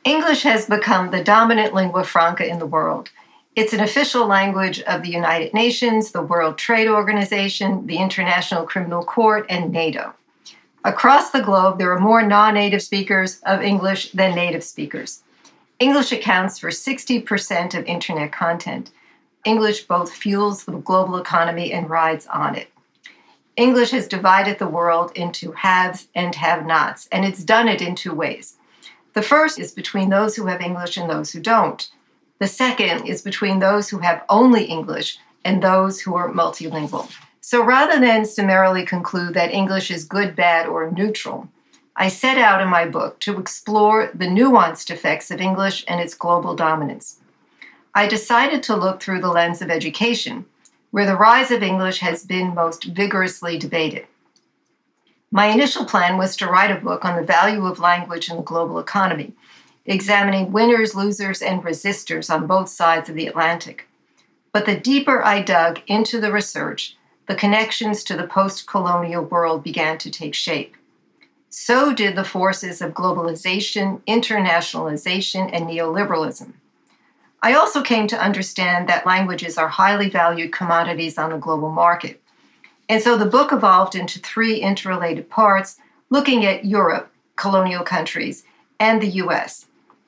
English has become the dominant lingua franca in the world. It's an official language of the United Nations, the World Trade Organization, the International Criminal Court, and NATO. Across the globe, there are more non-native speakers of English than native speakers. English accounts for 60% of internet content. English both fuels the global economy and rides on it. English has divided the world into haves and have-nots, and it's done it in two ways. The first is between those who have English and those who don't. The second is between those who have only English and those who are multilingual. So rather than summarily conclude that English is good, bad, or neutral, I set out in my book to explore the nuanced effects of English and its global dominance. I decided to look through the lens of education, where the rise of English has been most vigorously debated. My initial plan was to write a book on the value of language in the global economy, examining winners, losers, and resistors on both sides of the Atlantic. But the deeper I dug into the research, the connections to the post-colonial world began to take shape. So did the forces of globalization, internationalization, and neoliberalism. I also came to understand that languages are highly valued commodities on the global market. And so the book evolved into three interrelated parts, looking at Europe, colonial countries, and the US.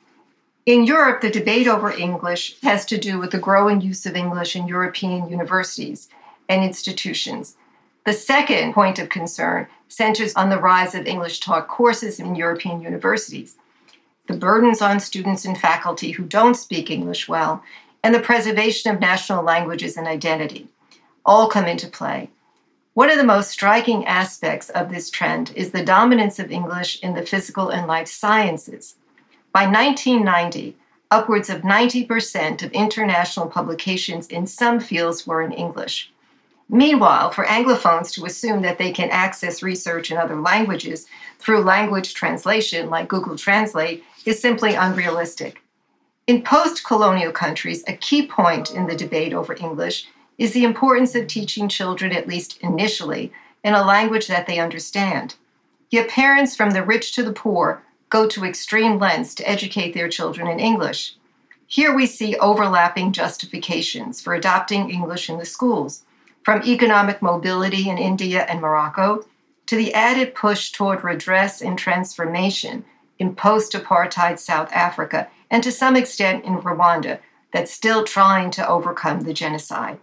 In Europe, the debate over English has to do with the growing use of English in European universities and institutions. The second point of concern centers on the rise of English-taught courses in European universities, the burdens on students and faculty who don't speak English well, and the preservation of national languages and identity. All come into play. One of the most striking aspects of this trend is the dominance of English in the physical and life sciences. By 1990, upwards of 90% of international publications in some fields were in English. Meanwhile, for Anglophones to assume that they can access research in other languages through language translation like Google Translate is simply unrealistic. In post-colonial countries, a key point in the debate over English is the importance of teaching children, at least initially, in a language that they understand. Yet parents from the rich to the poor go to extreme lengths to educate their children in English. Here we see overlapping justifications for adopting English in the schools, from economic mobility in India and Morocco to the added push toward redress and transformation in post-apartheid South Africa, and to some extent in Rwanda, that's still trying to overcome the genocide.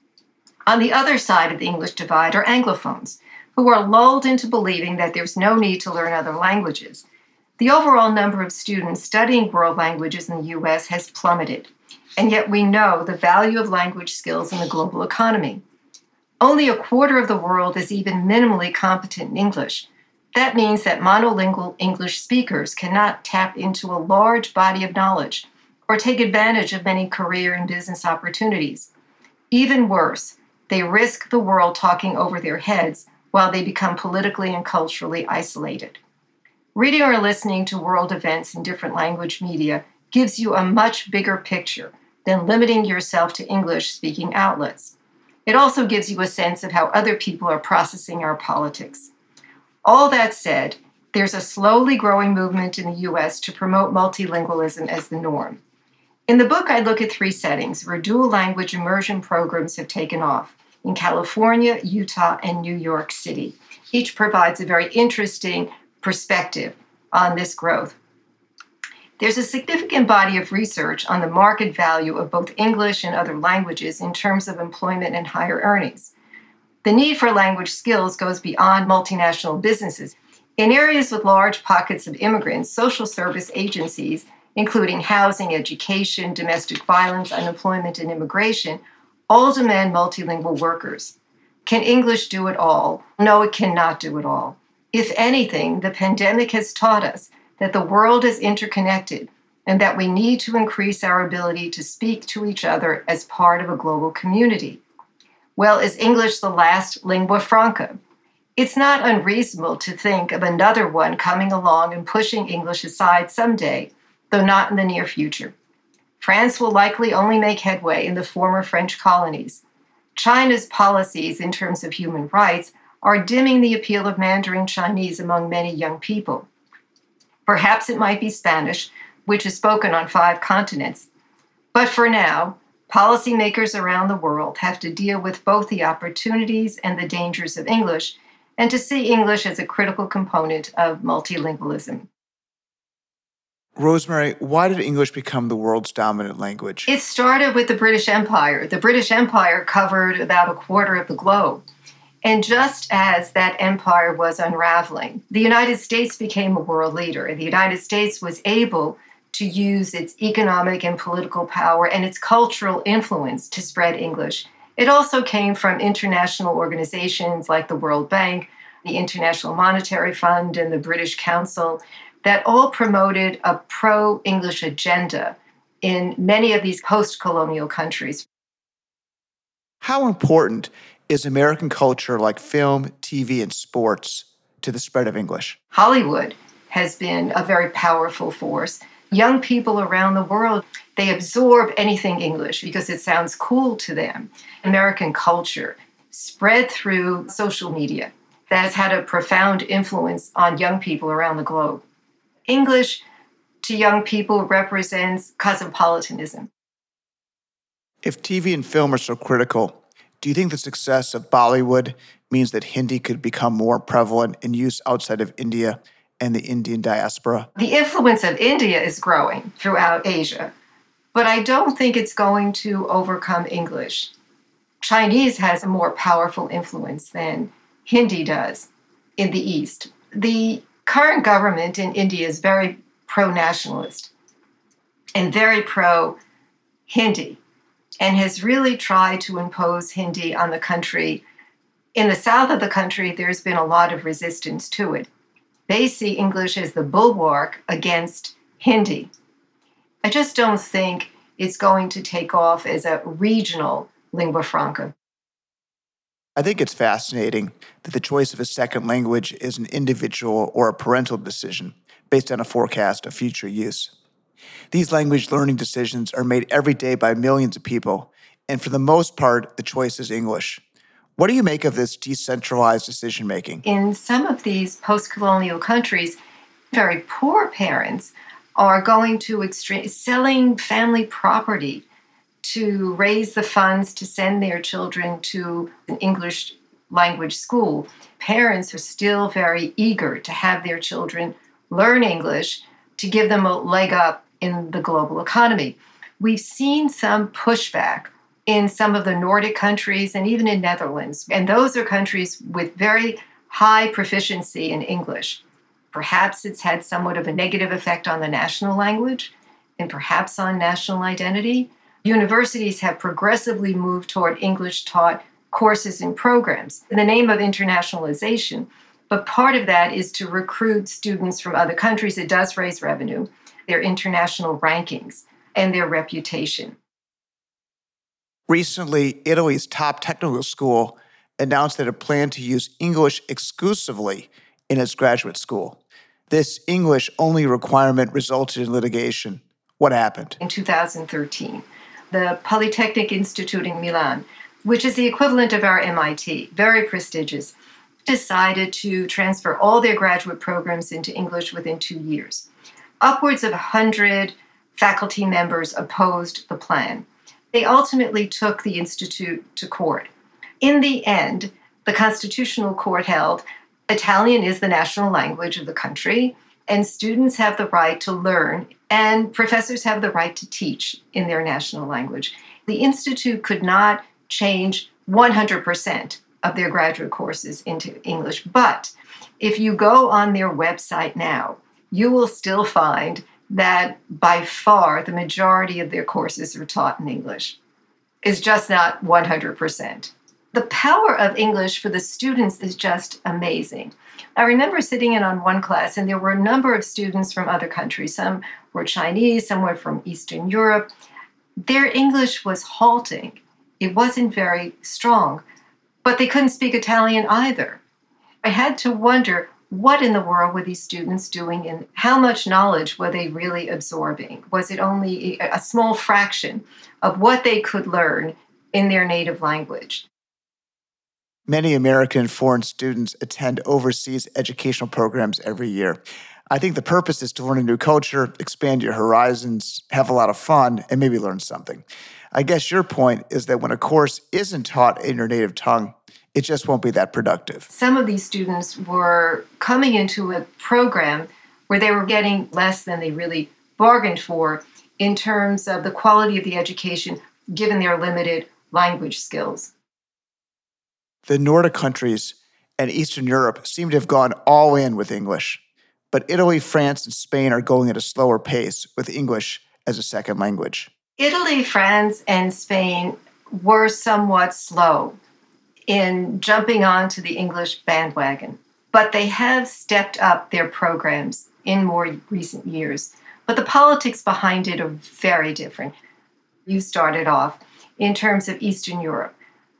On the other side of the English divide are Anglophones, who are lulled into believing that there's no need to learn other languages. The overall number of students studying world languages in the US has plummeted, and yet we know the value of language skills in the global economy. Only a quarter of the world is even minimally competent in English. That means that monolingual English speakers cannot tap into a large body of knowledge or take advantage of many career and business opportunities. Even worse, they risk the world talking over their heads while they become politically and culturally isolated. Reading or listening to world events in different language media gives you a much bigger picture than limiting yourself to English-speaking outlets. It also gives you a sense of how other people are processing our politics. All that said, there's a slowly growing movement in the US to promote multilingualism as the norm. In the book, I look at three settings where dual language immersion programs have taken off in California, Utah, and New York City. Each provides a very interesting perspective on this growth. There's a significant body of research on the market value of both English and other languages in terms of employment and higher earnings. The need for language skills goes beyond multinational businesses. In areas with large pockets of immigrants, social service agencies, including housing, education, domestic violence, unemployment, and immigration, all demand multilingual workers. Can English do it all? No, it cannot do it all. If anything, the pandemic has taught us that the world is interconnected and that we need to increase our ability to speak to each other as part of a global community. Well, is English the last lingua franca? It's not unreasonable to think of another one coming along and pushing English aside someday, though not in the near future. France will likely only make headway in the former French colonies. China's policies in terms of human rights are dimming the appeal of Mandarin Chinese among many young people. Perhaps it might be Spanish, which is spoken on 5 continents. But for now, policymakers around the world have to deal with both the opportunities and the dangers of English, and to see English as a critical component of multilingualism. Rosemary, why did English become the world's dominant language? It started with the British Empire. The British Empire covered about a quarter of the globe. And just as that empire was unraveling, the United States became a world leader. And the United States was able to use its economic and political power and its cultural influence to spread English. It also came from international organizations like the World Bank, the International Monetary Fund, and the British Council that all promoted a pro-English agenda in many of these post-colonial countries. How important is American culture like film, TV, and sports to the spread of English? Hollywood has been a very powerful force. Young people around the world, they absorb anything English because it sounds cool to them. American culture spread through social media that has had a profound influence on young people around the globe. English to young people represents cosmopolitanism. If TV and film are so critical, do you think the success of Bollywood means that Hindi could become more prevalent in use outside of India and the Indian diaspora? The influence of India is growing throughout Asia, but I don't think it's going to overcome English. Chinese has a more powerful influence than Hindi does in the East. The current government in India is very pro-nationalist and very pro-Hindi, and has really tried to impose Hindi on the country. In the south of the country, there's been a lot of resistance to it. They see English as the bulwark against Hindi. I just don't think it's going to take off as a regional lingua franca. I think it's fascinating that the choice of a second language is an individual or a parental decision based on a forecast of future use. These language learning decisions are made every day by millions of people, and for the most part, the choice is English. What do you make of this decentralized decision-making? In some of these post-colonial countries, very poor parents are going to selling family property to raise the funds to send their children to an English language school. Parents are still very eager to have their children learn English to give them a leg up in the global economy. We've seen some pushback in some of the Nordic countries and even in Netherlands. And those are countries with very high proficiency in English. Perhaps it's had somewhat of a negative effect on the national language and perhaps on national identity. Universities have progressively moved toward English-taught courses and programs in the name of internationalization. But part of that is to recruit students from other countries. It does raise revenue, their international rankings, and their reputation. Recently, Italy's top technical school announced that it planned to use English exclusively in its graduate school. This English-only requirement resulted in litigation. What happened? In 2013, the Polytechnic Institute in Milan, which is the equivalent of our MIT, very prestigious, decided to transfer all their graduate programs into English within 2 years. Upwards of 100 faculty members opposed the plan. They ultimately took the institute to court. In the end, the Constitutional Court held Italian is the national language of the country, and students have the right to learn, and professors have the right to teach in their national language. The institute could not change 100% of their graduate courses into English, but if you go on their website now, you will still find that by far the majority of their courses are taught in English. It's just not 100%. The power of English for the students is just amazing. I remember sitting in on one class, and there were a number of students from other countries. Some were Chinese, some were from Eastern Europe. Their English was halting. It wasn't very strong, but they couldn't speak Italian either. I had to wonder, what in the world were these students doing, and how much knowledge were they really absorbing? Was it only a small fraction of what they could learn in their native language? Many American and foreign students attend overseas educational programs every year. I think the purpose is to learn a new culture, expand your horizons, have a lot of fun, and maybe learn something. I guess your point is that when a course isn't taught in your native tongue, it just won't be that productive. Some of these students were coming into a program where they were getting less than they really bargained for in terms of the quality of the education given their limited language skills. The Nordic countries and Eastern Europe seem to have gone all in with English, but Italy, France, and Spain are going at a slower pace with English as a second language. Italy, France, and Spain were somewhat slow in jumping onto the English bandwagon, but they have stepped up their programs in more recent years. But the politics behind it are very different. You started off in terms of Eastern Europe.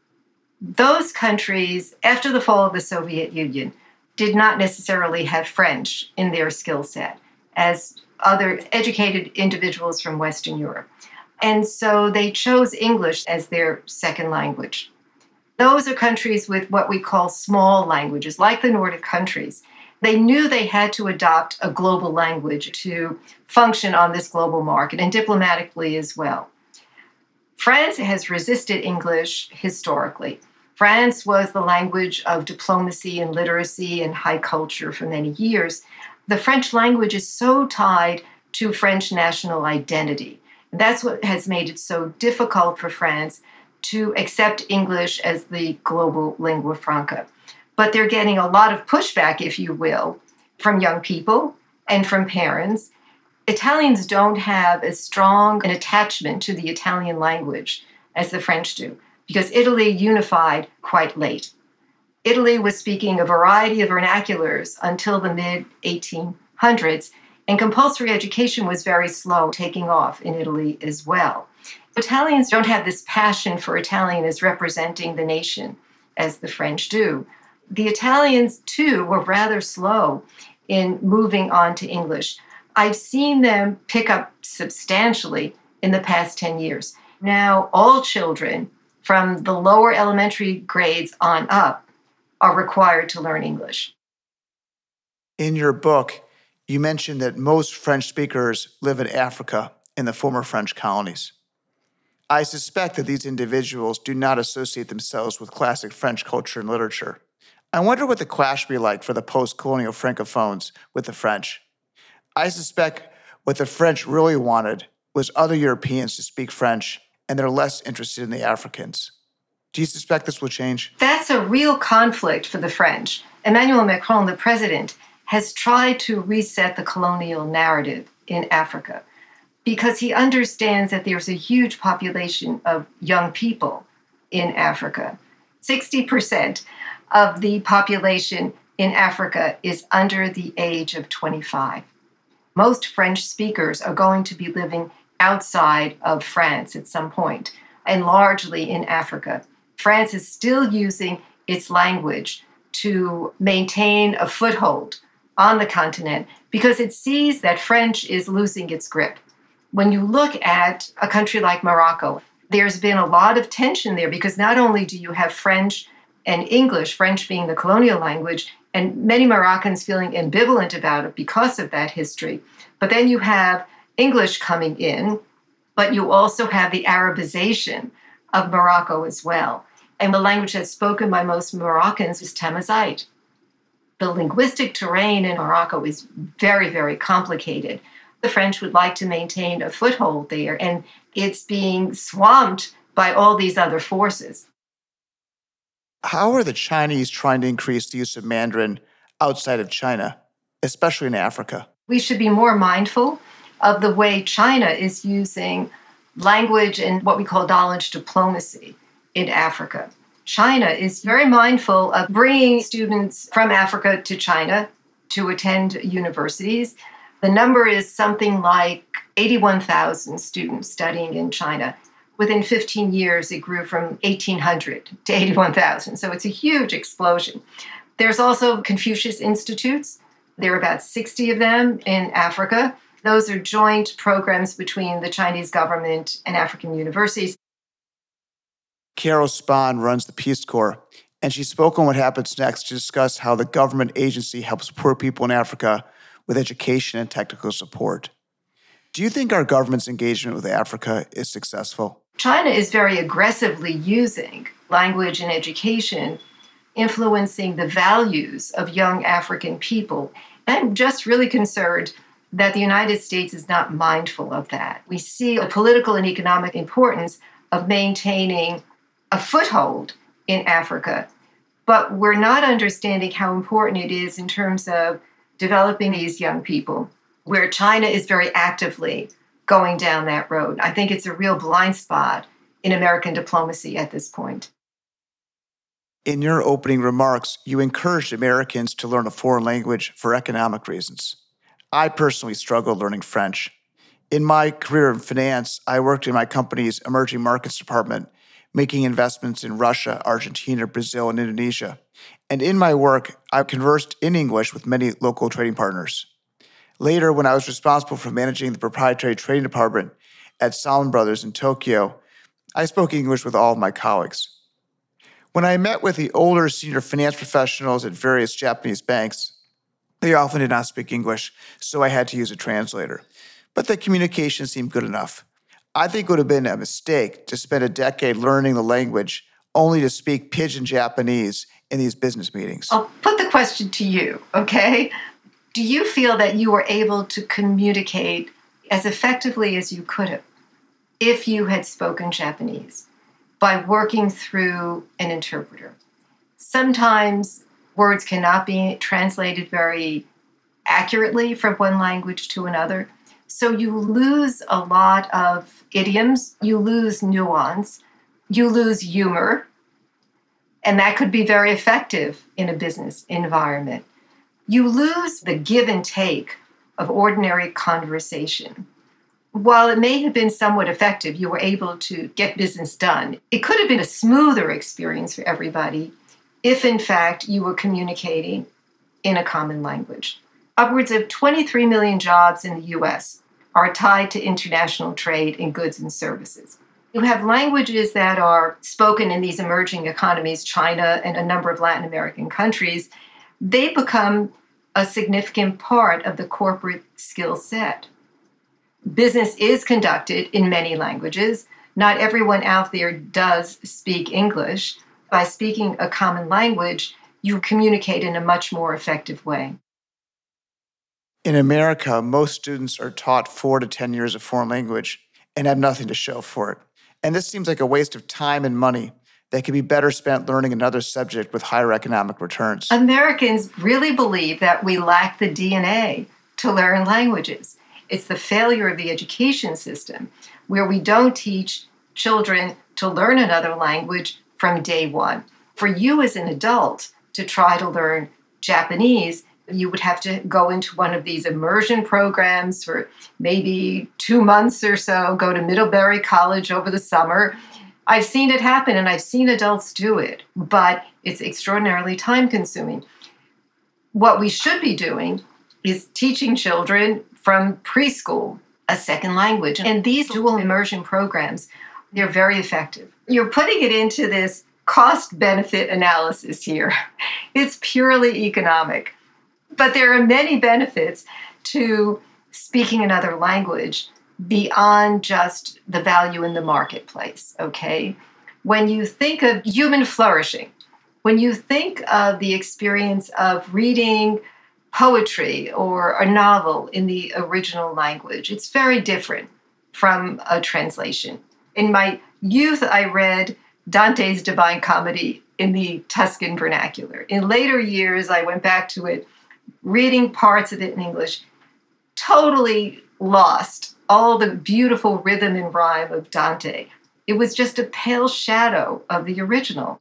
Those countries, after the fall of the Soviet Union, did not necessarily have French in their skill set as other educated individuals from Western Europe. And so they chose English as their second language. Those are countries with what we call small languages, like the Nordic countries. They knew they had to adopt a global language to function on this global market and diplomatically as well. France has resisted English historically. France was the language of diplomacy and literacy and high culture for many years. The French language is so tied to French national identity. And that's what has made it so difficult for France to accept English as the global lingua franca. But they're getting a lot of pushback, if you will, from young people and from parents. Italians don't have as strong an attachment to the Italian language as the French do, because Italy unified quite late. Italy was speaking a variety of vernaculars until the mid-1800s, and compulsory education was very slow taking off in Italy as well. Italians don't have this passion for Italian as representing the nation as the French do. The Italians, too, were rather slow in moving on to English. I've seen them pick up substantially in the past 10 years. Now, all children from the lower elementary grades on up are required to learn English. In your book, you mentioned that most French speakers live in Africa in the former French colonies. I suspect that these individuals do not associate themselves with classic French culture and literature. I wonder what the clash would be like for the post-colonial francophones with the French. I suspect what the French really wanted was other Europeans to speak French, and they're less interested in the Africans. Do you suspect this will change? That's a real conflict for the French. Emmanuel Macron, the president, has tried to reset the colonial narrative in Africa because he understands that there's a huge population of young people in Africa. 60% of the population in Africa is under the age of 25. Most French speakers are going to be living outside of France at some point, and largely in Africa. France is still using its language to maintain a foothold on the continent because it sees that French is losing its grip. When you look at a country like Morocco, there's been a lot of tension there because not only do you have French and English, French being the colonial language, and many Moroccans feeling ambivalent about it because of that history, but then you have English coming in, but you also have the Arabization of Morocco as well. And the language that's spoken by most Moroccans is Tamazight. The linguistic terrain in Morocco is very, very complicated. The French would like to maintain a foothold there, and it's being swamped by all these other forces. How are the Chinese trying to increase the use of Mandarin outside of China, especially in Africa? We should be more mindful of the way China is using language and what we call knowledge diplomacy in Africa. China is very mindful of bringing students from Africa to China to attend universities. The number is something like 81,000 students studying in China. Within 15 years, it grew from 1,800 to 81,000. So it's a huge explosion. There's also Confucius Institutes. There are about 60 of them in Africa. Those are joint programs between the Chinese government and African universities. Carol Spahn runs the Peace Corps, and she spoke on What Happens Next to discuss how the government agency helps poor people in Africa with education and technical support. Do you think our government's engagement with Africa is successful? China is very aggressively using language and education, influencing the values of young African people. I'm just really concerned that the United States is not mindful of that. We see a political and economic importance of maintaining a foothold in Africa, but we're not understanding how important it is in terms of developing these young people, where China is very actively going down that road. I think it's a real blind spot in American diplomacy at this point. In your opening remarks, you encouraged Americans to learn a foreign language for economic reasons. I personally struggle learning French. In my career in finance, I worked in my company's emerging markets department, making investments in Russia, Argentina, Brazil, and Indonesia. And in my work, I conversed in English with many local trading partners. Later, when I was responsible for managing the proprietary trading department at Salomon Brothers in Tokyo, I spoke English with all of my colleagues. When I met with the older senior finance professionals at various Japanese banks, they often did not speak English, so I had to use a translator. But the communication seemed good enough. I think it would have been a mistake to spend a decade learning the language only to speak pidgin Japanese in these business meetings. I'll put the question to you, okay? Do you feel that you were able to communicate as effectively as you could have if you had spoken Japanese by working through an interpreter? Sometimes words cannot be translated very accurately from one language to another. So you lose a lot of idioms, you lose nuance, you lose humor, and that could be very effective in a business environment. You lose the give and take of ordinary conversation. While it may have been somewhat effective, you were able to get business done. It could have been a smoother experience for everybody if, in fact, you were communicating in a common language. Upwards of 23 million jobs in the US are tied to international trade in goods and services. You have languages that are spoken in these emerging economies, China and a number of Latin American countries. They become a significant part of the corporate skill set. Business is conducted in many languages. Not everyone out there does speak English. By speaking a common language, you communicate in a much more effective way. In America, most students are taught 4 to 10 years of foreign language and have nothing to show for it. And this seems like a waste of time and money that could be better spent learning another subject with higher economic returns. Americans really believe that we lack the DNA to learn languages. It's the failure of the education system where we don't teach children to learn another language from day one. For you as an adult to try to learn Japanese, you would have to go into one of these immersion programs for maybe 2 months or so, go to Middlebury College over the summer. I've seen it happen and I've seen adults do it, but it's extraordinarily time consuming. What we should be doing is teaching children from preschool a second language. And these dual immersion programs, they're very effective. You're putting it into this cost benefit analysis here. It's purely economic. But there are many benefits to speaking another language beyond just the value in the marketplace, okay? When you think of human flourishing, when you think of the experience of reading poetry or a novel in the original language, it's very different from a translation. In my youth, I read Dante's Divine Comedy in the Tuscan vernacular. In later years, I went back to it, reading parts of it in English, totally lost all the beautiful rhythm and rhyme of Dante. It was just a pale shadow of the original.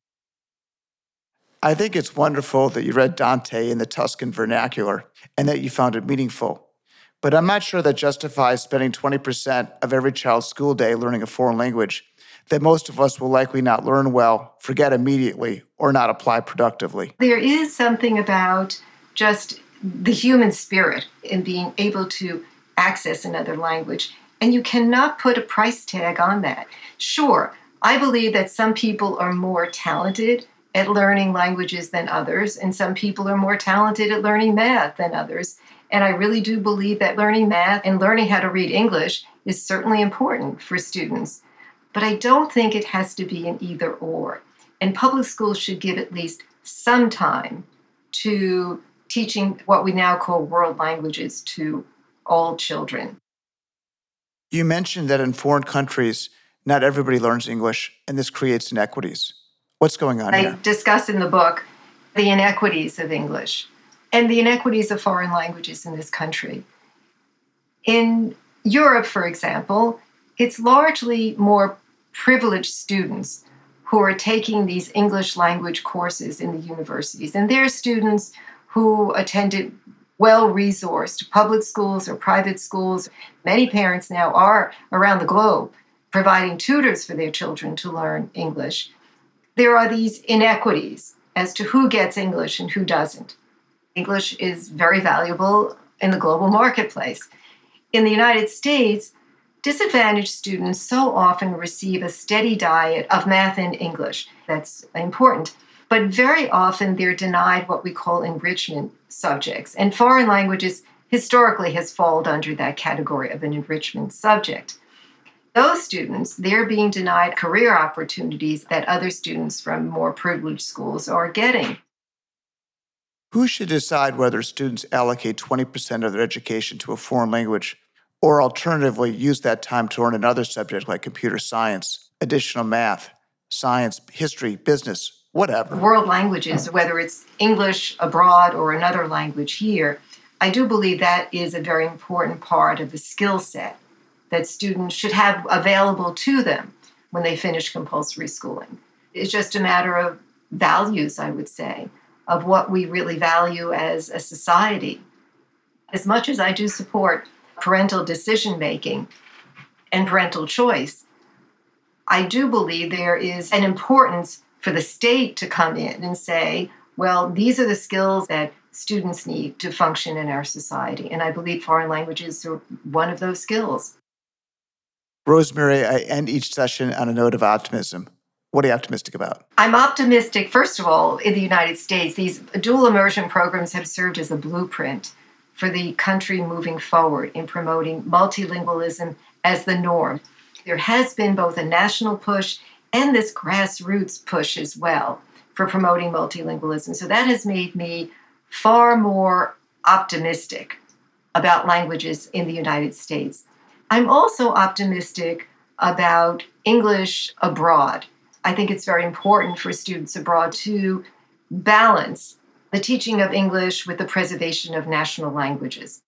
I think it's wonderful that you read Dante in the Tuscan vernacular and that you found it meaningful. But I'm not sure that justifies spending 20% of every child's school day learning a foreign language that most of us will likely not learn well, forget immediately, or not apply productively. There is something about just the human spirit in being able to access another language, and you cannot put a price tag on that. Sure, I believe that some people are more talented at learning languages than others, and some people are more talented at learning math than others. And I really do believe that learning math and learning how to read English is certainly important for students. But I don't think it has to be an either or. And public schools should give at least some time to teaching what we now call world languages to all children. You mentioned that in foreign countries, not everybody learns English, and this creates inequities. What's going on I here? discuss in the book the inequities of English and the inequities of foreign languages in this country. In Europe, for example, it's largely more privileged students who are taking these English language courses in the universities. And they're students who attended well resourced public schools or private schools. Many parents now are around the globe providing tutors for their children to learn English. There are these inequities as to who gets English and who doesn't. English is very valuable in the global marketplace. In the United States, disadvantaged students so often receive a steady diet of math and English. That's important. But very often they're denied what we call enrichment subjects. And foreign languages historically has fallen under that category of an enrichment subject. Those students, they're being denied career opportunities that other students from more privileged schools are getting. Who should decide whether students allocate 20% of their education to a foreign language, or alternatively use that time to learn another subject like computer science, additional math, science, history, business, whatever? World languages, whether it's English abroad or another language here, I do believe that is a very important part of the skill set that students should have available to them when they finish compulsory schooling. It's just a matter of values, I would say, of what we really value as a society. As much as I do support parental decision making and parental choice, I do believe there is an importance for the state to come in and say, well, these are the skills that students need to function in our society. And I believe foreign languages are one of those skills. Rosemary, I end each session on a note of optimism. What are you optimistic about? I'm optimistic, first of all, in the United States. These dual immersion programs have served as a blueprint for the country moving forward in promoting multilingualism as the norm. There has been both a national push and this grassroots push as well for promoting multilingualism. So that has made me far more optimistic about languages in the United States. I'm also optimistic about English abroad. I think it's very important for students abroad to balance the teaching of English with the preservation of national languages.